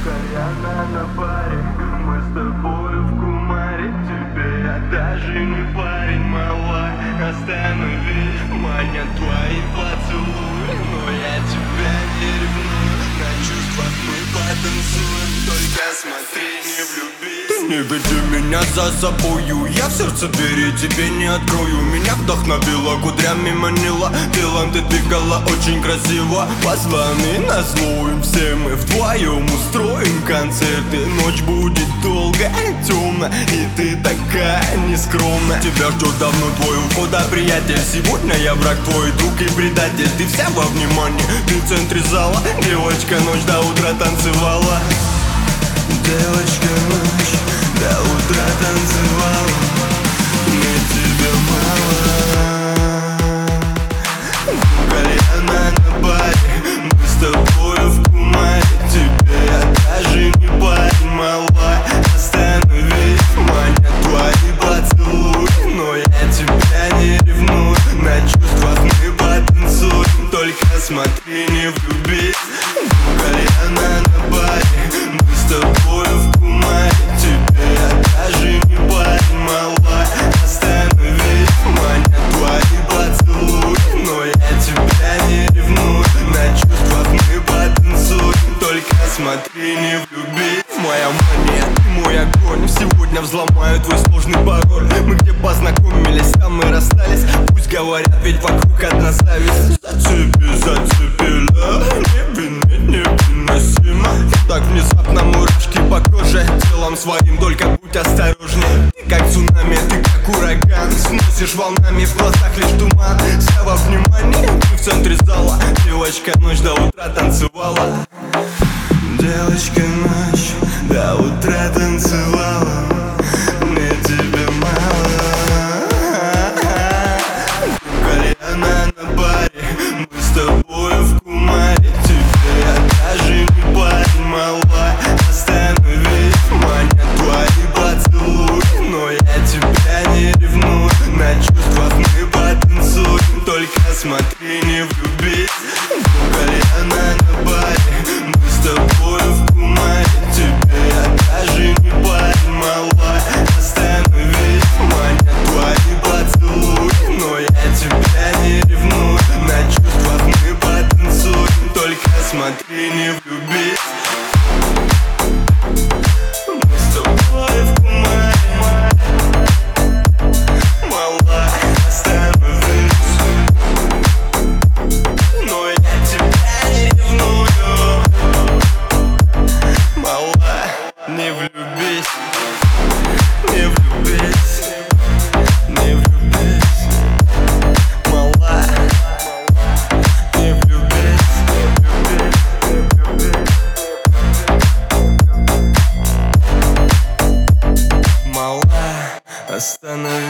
Кальяна на паре, мы с тобою в кумаре. Тебе я даже не парень, малой. Остановись, манят твои поцелуи, но я тебя не ревную. На чувствах мы потанцуем, только смотри, не влюбись. Не веди меня за собою, я в сердце двери тебе не открою. Меня вдохновила, кудрями манила, телом ты двигала очень красиво. Позвони, назлоим, все мы вдвоем устроим концерты. Ночь будет долгая, темная, и ты такая нескромная. Тебя ждет давно твой уход, а приятель. Сегодня я враг твой, друг и предатель. Ты вся во внимании, ты в центре зала. Девочка ночь до утра танцевала. Девочка ночь до утра танцевала. Мне тебя мало. Кальяна на баре, мы с тобою в кумаре. Тебе я даже не парень, малой. Остановись, манят твои поцелуи, но я тебя не ревную. На чувствах мы потанцуем, только смотри, не влюбись. Кальяна на баре, мы с тобою в кумаре. Тебе я даже не парень, малой. Остановись, манят твои поцелуи, но я тебя не ревную. На чувствах мы потанцуем, только смотри, не влюбись. Моя мания, ты мой огонь. Сегодня взломаю твой сложный пароль. Мы где познакомились, там мы расстались. Пусть говорят, ведь вокруг одна зависть. Зацепила, невыносимо. Так внезапно мурашки по коже. Телом своим только будь осторожней. Ты как цунами, ты как ураган. Сносишь волнами, в глазах лишь туман. Вся во внимании, ты в центре зала. Девочка ночь до утра танцевала. Девочка ночь до утра танцевала. Мне тебя мало. Кальяна на баре, мы с тобою в кумаре. Тебе я даже не парень, малой. Остановись, манят твои поцелуи, но я тебя не ревную. На чувствах мы потанцуем, только смотри, не влюбись. Кальяна на баре, мы с тобою в кумаре. Тебе я даже не парень, малой. Остановись, манят твои поцелуи, но я тебя не ревную. На чувствах мы потанцуем, только смотри, не влюбись. Мы с тобой в кумаре, малой. Остановись, но я тебя не ревную. Малой, не влюбись, не влюбись, не влюбись. Малой, не влюбись, не влюбись. Малой, остановись.